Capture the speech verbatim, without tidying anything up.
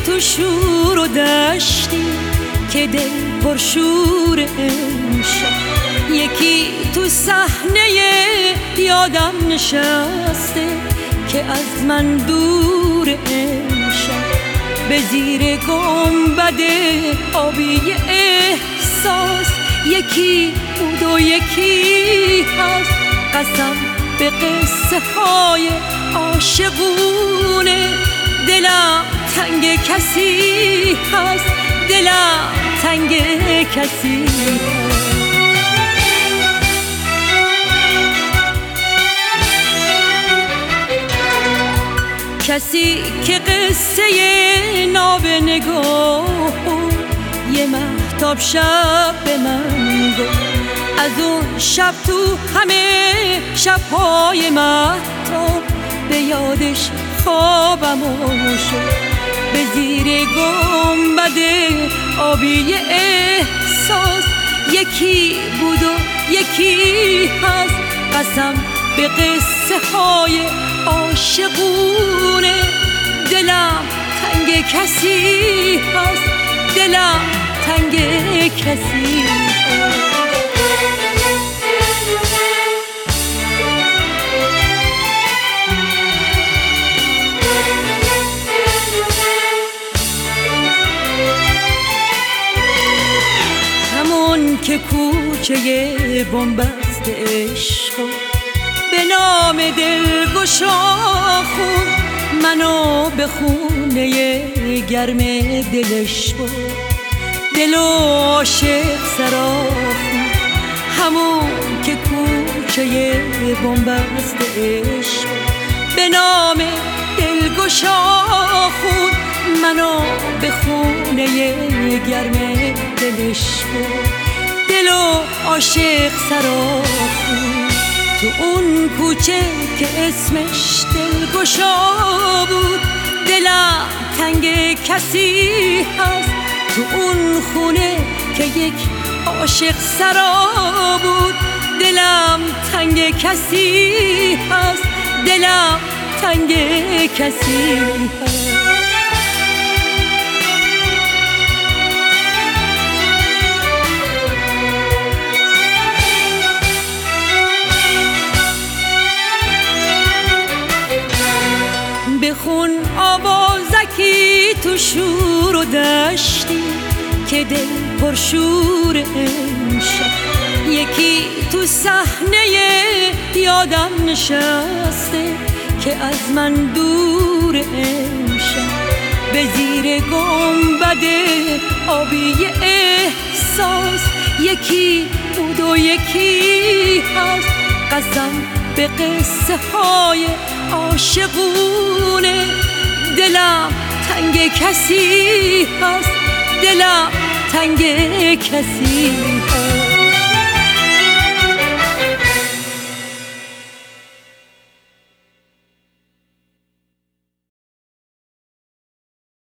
تو شور و دشتی که دل پرشور امشب، یکی تو صحنه یادم نشسته که از من دور امشب. به زیر گنبد آبی احساس یکی بود و یکی هست، قسم به قصه های عاشقونه. دلم تنگ کسی هست، دلم تنگ کسی هست. کسی که قصه ناب نگاه یه مهتاب شب به من گفت، از اون شب تو همه شب‌های مهتاب به یادش خوابم شد. به زیر گنبد آبی احساس یکی بود و یکی هست، قسم به قصه های عاشقونه. دلم تنگ کسی هست، دلم تنگ کسی هست. همون که کوچه بنبست عشق به نام دلگشا خون، منو به خونه گرم دلش برد، دل و عاشق سراخون. همون که کوچه بنبست عشق به نام دلگشا خون، منو به خونه گرم دلش برد، دل و عاشق سراخون. تو اون کوچه که اسمش دلگشا بود، دلم تنگ کسی هست. تو اون خونه که یک عاشق سرا بود، دلم تنگ کسی هست، دلم تنگ کسی هست. بخون آوازکی تو شور و دشتی که دل پرشور امشب، یکی تو صحنه یادم نشسته که از من دور امشب. به زیر گنبد آبی احساس یکی بود و یکی هست، قسم به قصه های عاشقونه. دلم تنگ کسی هست، دلم تنگ کسی هست.